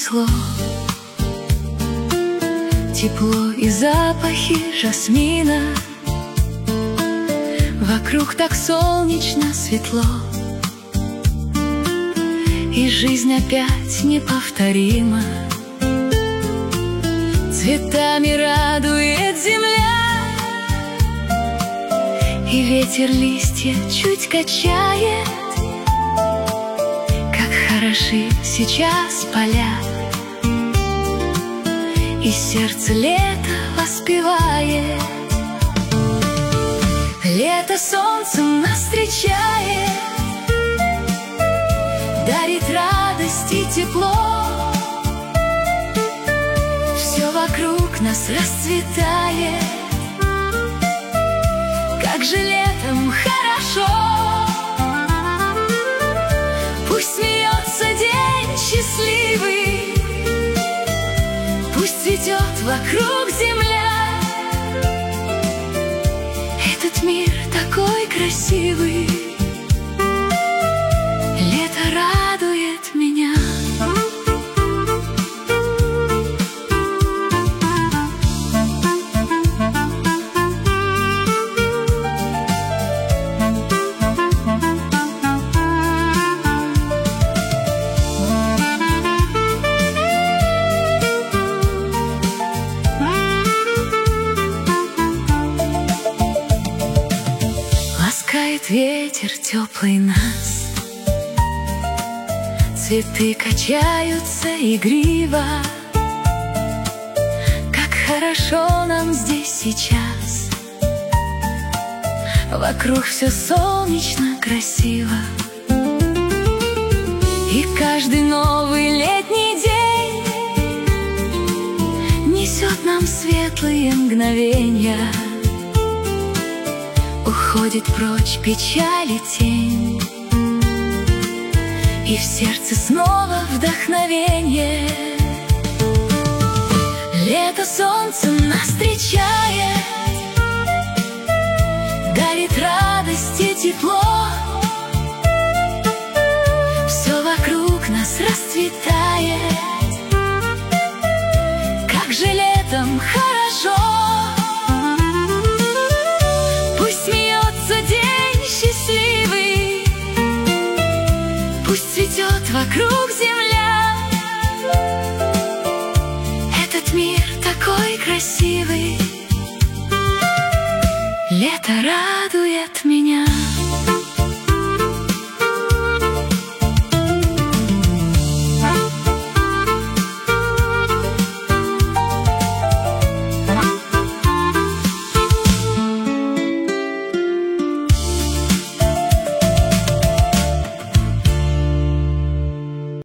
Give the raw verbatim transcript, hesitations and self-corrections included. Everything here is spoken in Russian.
принесло тепло и запахи жасмина. Вокруг так солнечно, светло, и жизнь опять неповторима. Цветами радует земля, и ветер листья чуть качает. Как хороши сейчас поля, и сердце лето воспевает. Лето солнцем нас встречает, дарит радость и тепло. Все вокруг нас расцветает, как же летом хорошо. Пусть смеется день счастливый, пусть цветет вокруг земля. Этот мир такой красивый, лето радует меня. Ласкает ветер теплый нас, цветы качаются игриво. Как хорошо нам здесь сейчас, вокруг все солнечно, красиво. И каждый новый летний день несет нам светлые мгновенья. Уходит прочь печаль и тень, и в сердце снова вдохновенье. Лето солнцем нас встречает, дарит радость и тепло. Все вокруг нас расцветает, как же летом хорошо. Пусть смеется день счастливый, пусть цветет вокруг земля. Этот мир такой красивый, лето радует.